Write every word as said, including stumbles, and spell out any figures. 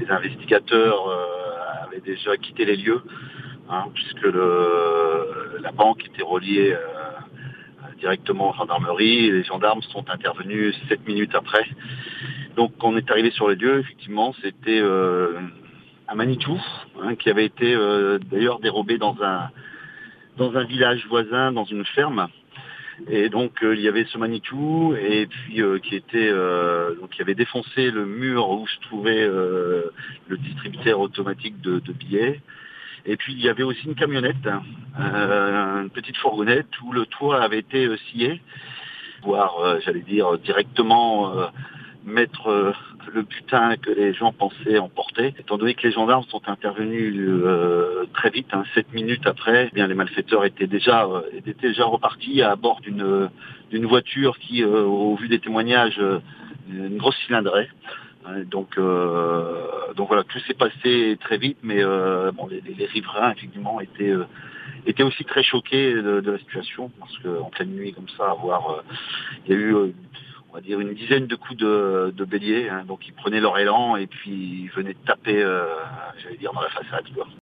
les investigateurs euh, avaient déjà quitté les lieux, hein, puisque le, la banque était reliée euh, directement aux gendarmeries, et les gendarmes sont intervenus sept minutes après. Donc on est arrivé sur les lieux, effectivement, c'était euh, un Manitou, hein, qui avait été euh, d'ailleurs dérobé dans un, dans un village voisin, dans une ferme. Et donc euh, il y avait ce Manitou et puis euh, qui était euh, donc qui avait défoncé le mur où se trouvait euh, le distributeur automatique de, de billets. Et puis il y avait aussi une camionnette, hein, euh, une petite fourgonnette où le toit avait été euh, scié, voire euh, j'allais dire directement euh, mettre euh, le butin que les gens pensaient emporter. Étant donné que les gendarmes sont intervenus euh, très vite, hein, sept minutes après, eh bien les malfaiteurs étaient déjà euh, étaient déjà repartis à bord d'une d'une voiture qui, euh, au vu des témoignages, euh, une grosse cylindrée. Hein, donc euh, donc voilà, tout s'est passé très vite, mais euh, bon, les, les riverains effectivement étaient euh, étaient aussi très choqués de, de la situation, parce qu'en pleine nuit comme ça, avoir euh, il y a eu euh, on va dire une dizaine de coups de, de bélier, hein, donc ils prenaient leur élan et puis ils venaient taper, euh, j'allais dire, dans la façade, quoi.